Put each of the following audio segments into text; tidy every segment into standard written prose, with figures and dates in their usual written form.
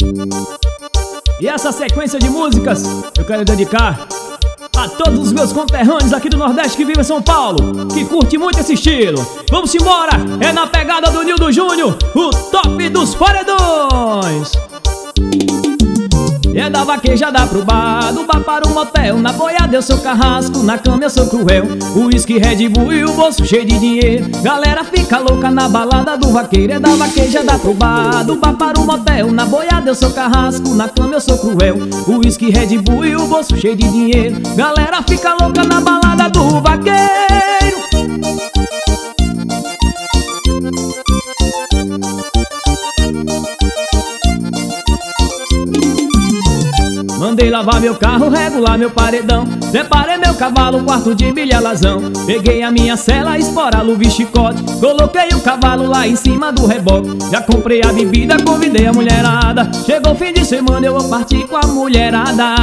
E essa sequência de músicas eu quero dedicar a todos os meus conterrâneos aqui do Nordeste que vivem em São Paulo, que curte muito esse estilo. Vamos embora, é na pegada do Nildo Júnior, o top dos paredões. É da vaquejada pro bar, do bar para o motel. Na boiada eu sou carrasco, na cama eu sou cruel. O uísque, Red Bull e o bolso cheio de dinheiro. Galera fica louca na balada do vaqueiro. É da vaquejada pro bar, do bar para o motel. Na boiada eu sou carrasco, na cama eu sou cruel. O uísque, Red Bull e o bolso cheio de dinheiro. Galera fica louca na balada do vaqueiro. Mandei lavar meu carro, regular meu paredão. Preparei meu cavalo, quarto de milha alazão. Peguei a minha sela, espora, luva e chicote. Coloquei o cavalo lá em cima do reboque. Já comprei a bebida, convidei a mulherada. Chegou o fim de semana, eu vou partir com a mulherada.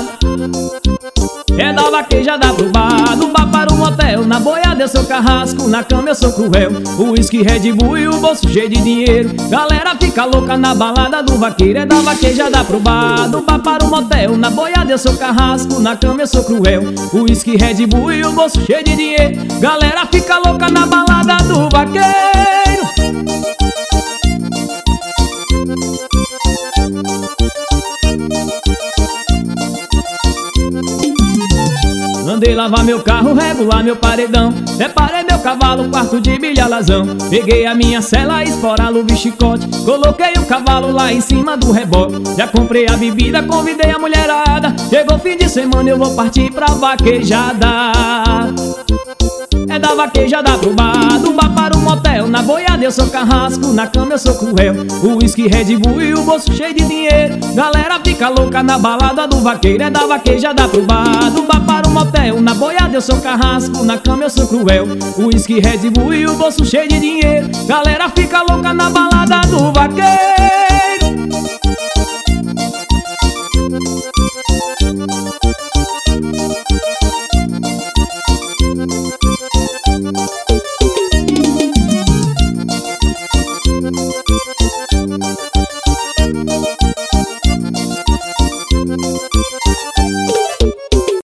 É da vaquejada pro bar, do bar para o motel. Na boiada eu sou carrasco, na cama eu sou cruel. O uísque, Red Bull e o bolso cheio de dinheiro. Galera fica louca na balada do vaqueiro. É da vaquejada pro bar, do bar para o motel. Na boiada eu sou carrasco, na cama eu sou cruel. O uísque, Red Bull e o bolso cheio de dinheiro. Galera fica louca na balada do vaqueiro. Mandei lavar meu carro, regular meu paredão. Preparei meu cavalo, quarto de milha alazão. Peguei a minha sela, espora, luva e chicote. Coloquei o cavalo lá em cima do reboque. Já comprei a bebida, convidei a mulherada. Chegou o fim de semana, eu vou partir pra vaquejada. É da vaquejada pro bar, do bar para o motel. Na boiada eu sou carrasco, na cama eu sou cruel. O uísque, Red Bull e o bolso cheio de dinheiro. Galera fica louca na balada do vaqueiro. É da vaquejada pro bar, do bar para o motel. Na boiada eu sou carrasco, na cama eu sou cruel. O uísque, Red Bull e o bolso cheio de dinheiro. Galera fica louca na balada do vaqueiro.